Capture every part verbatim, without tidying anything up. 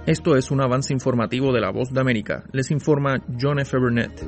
Esto es un avance informativo de La Voz de América. Les informa John F. Burnett.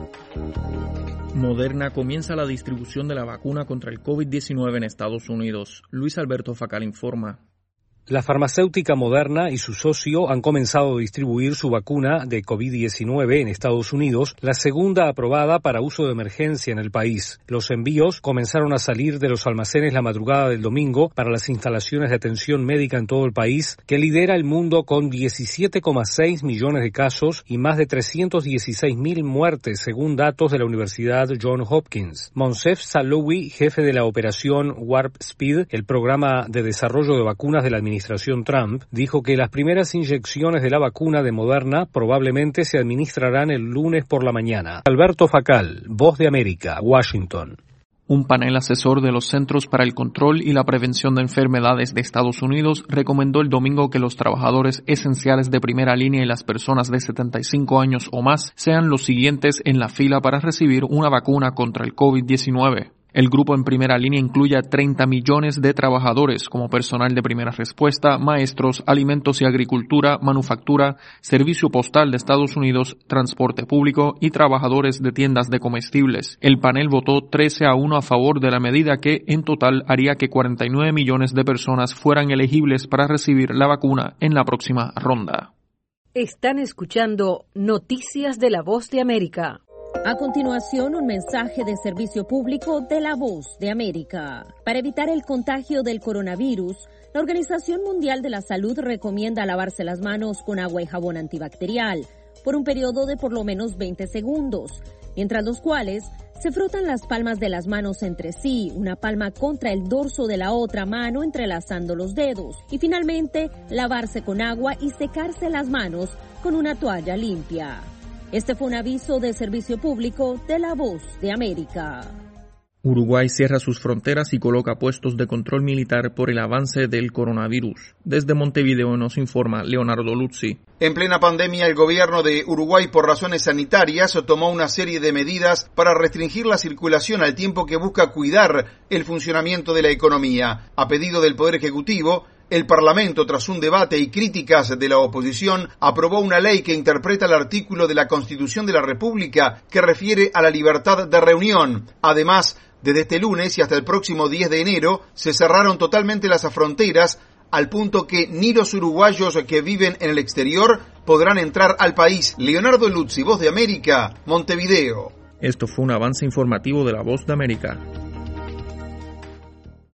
Moderna comienza la distribución de la vacuna contra el COVID diecinueve en Estados Unidos. Luis Alberto Facal informa. La farmacéutica Moderna y su socio han comenzado a distribuir su vacuna de COVID diecinueve en Estados Unidos, la segunda aprobada para uso de emergencia en el país. Los envíos comenzaron a salir de los almacenes la madrugada del domingo para las instalaciones de atención médica en todo el país, que lidera el mundo con diecisiete coma seis millones de casos y más de trescientos dieciséis mil muertes, según datos de la Universidad Johns Hopkins. Moncef Slaoui, jefe de la operación Warp Speed, el programa de desarrollo de vacunas de la administración administración Trump, dijo que las primeras inyecciones de la vacuna de Moderna probablemente se administrarán el lunes por la mañana. Alberto Facal, Voz de América, Washington. Un panel asesor de los Centros para el Control y la Prevención de Enfermedades de Estados Unidos recomendó el domingo que los trabajadores esenciales de primera línea y las personas de setenta y cinco años o más sean los siguientes en la fila para recibir una vacuna contra el COVID diecinueve. El grupo en primera línea incluye a treinta millones de trabajadores como personal de primera respuesta, maestros, alimentos y agricultura, manufactura, servicio postal de Estados Unidos, transporte público y trabajadores de tiendas de comestibles. El panel votó trece a uno a favor de la medida que, en total, haría que cuarenta y nueve millones de personas fueran elegibles para recibir la vacuna en la próxima ronda. Están escuchando Noticias de la Voz de América. A continuación, un mensaje de servicio público de La Voz de América. Para evitar el contagio del coronavirus, la Organización Mundial de la Salud recomienda lavarse las manos con agua y jabón antibacterial por un periodo de por lo menos veinte segundos, mientras los cuales se frotan las palmas de las manos entre sí, una palma contra el dorso de la otra mano entrelazando los dedos, y finalmente lavarse con agua y secarse las manos con una toalla limpia. Este fue un aviso de servicio público de La Voz de América. Uruguay cierra sus fronteras y coloca puestos de control militar por el avance del coronavirus. Desde Montevideo nos informa Leonardo Luzzi. En plena pandemia, el gobierno de Uruguay, por razones sanitarias, tomó una serie de medidas para restringir la circulación al tiempo que busca cuidar el funcionamiento de la economía. A pedido del Poder Ejecutivo, el Parlamento, tras un debate y críticas de la oposición, aprobó una ley que interpreta el artículo de la Constitución de la República que refiere a la libertad de reunión. Además, desde este lunes y hasta el próximo diez de enero, se cerraron totalmente las fronteras, al punto que ni los uruguayos que viven en el exterior podrán entrar al país. Leonardo Luzzi, Voz de América, Montevideo. Esto fue un avance informativo de La Voz de América.